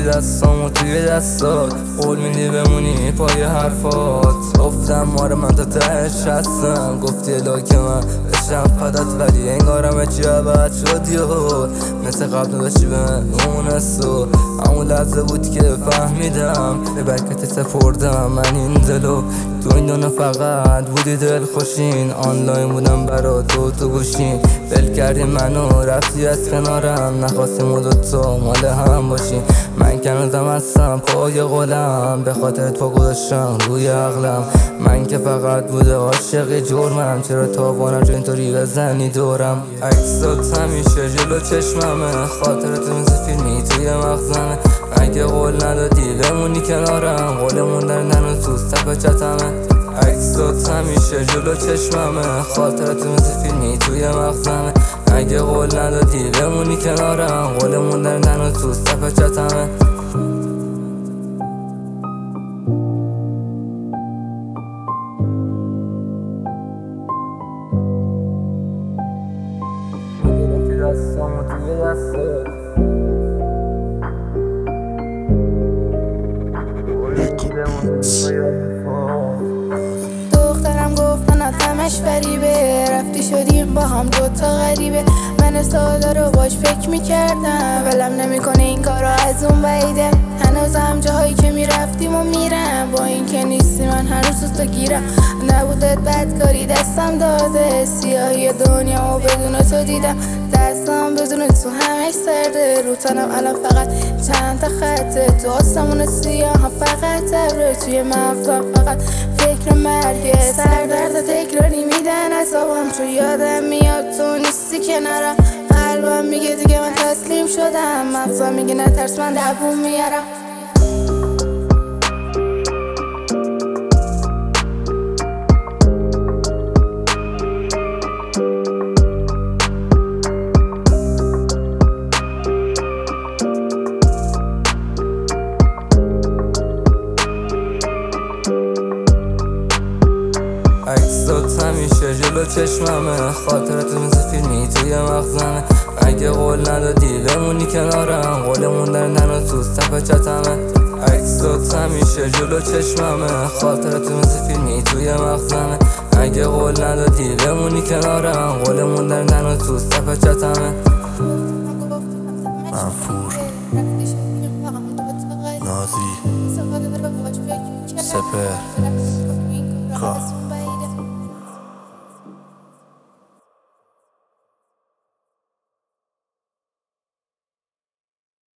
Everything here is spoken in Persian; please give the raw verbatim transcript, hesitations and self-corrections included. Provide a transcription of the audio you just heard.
دستامو توی دستات، قول میدی بمونی پای حرفات. گفتم ماره من تا تهش هستم، گفتی الهی که من بشم فدات، ولی انگارم چی عوض شد یهو. مثل قبل داشتی به اون سو، همون لحظه بود که فهمیدم به برکت سپردم من این دلو. تو این دنیا فقط بودی دل خوشین، آنلاین بودم برا تو تو گوشین. بل کردی منو رفتی از کنارم، نخواستی ما دوتا مال هم باشیم. من کنازم هستم پای قولم، به خاطر تو گذاشتم روی عقلم. من که فقط بوده عاشقی جرمم، چرا تابانم جو اینطوری بزنی دورم. عکسات همیشه جلو چشممه، خاطرت مثل فیلمی توی مغزمه. اگه قول ندادی بمونی کنارم، قول موندن و تو صف چتمه. عکسات همیشه جلو چشممه، خاطرت مثل فیلمی توی مغزمه. اگه قول ندادی بمونی کنارم، قول موندن و تو صف چتمه. گرفتی دستامو توی دستت، دخترم گفتن همش فریبه، رفتی شدیم با هم دوتا غریبه. من ساده رو باش فکر میکردم، ولم نمیکنه این کارا از اون بعیده. هنوزم جاهایی که میرفتیم و میرم، با این که نیستی من هنوز تو گیرم. نبودت بدکاری دستم داده، سیاهی دنیا و بدون تو دیدم. دستم بدون تو همش سرده، رو تنم الان فقط چند تا خطه. تو آسمون سیاه هم فقط ابره، توی مغزم فقط فکر مرگه. سردرد تکراری میدن عذابم، چون یادم میاد تو نیستی کنارم. قلبم میگه دیگه من تسلیم شدم، مغزم میگه نترس من دووم میارم. عکسات همیشه جلو چشممه، خاطرت مثل فیلمی توی مغزمه. اگه قول ندادی بمونی کنارم، قول موندن و تو صف چتمه. عکسات همیشه جلو چشممه، خاطرت مثل فیلمی توی مغزمه. اگه قول ندادی بمونی کنارم، قول موندن و تو صف چتمه. منفور نازی سپر کا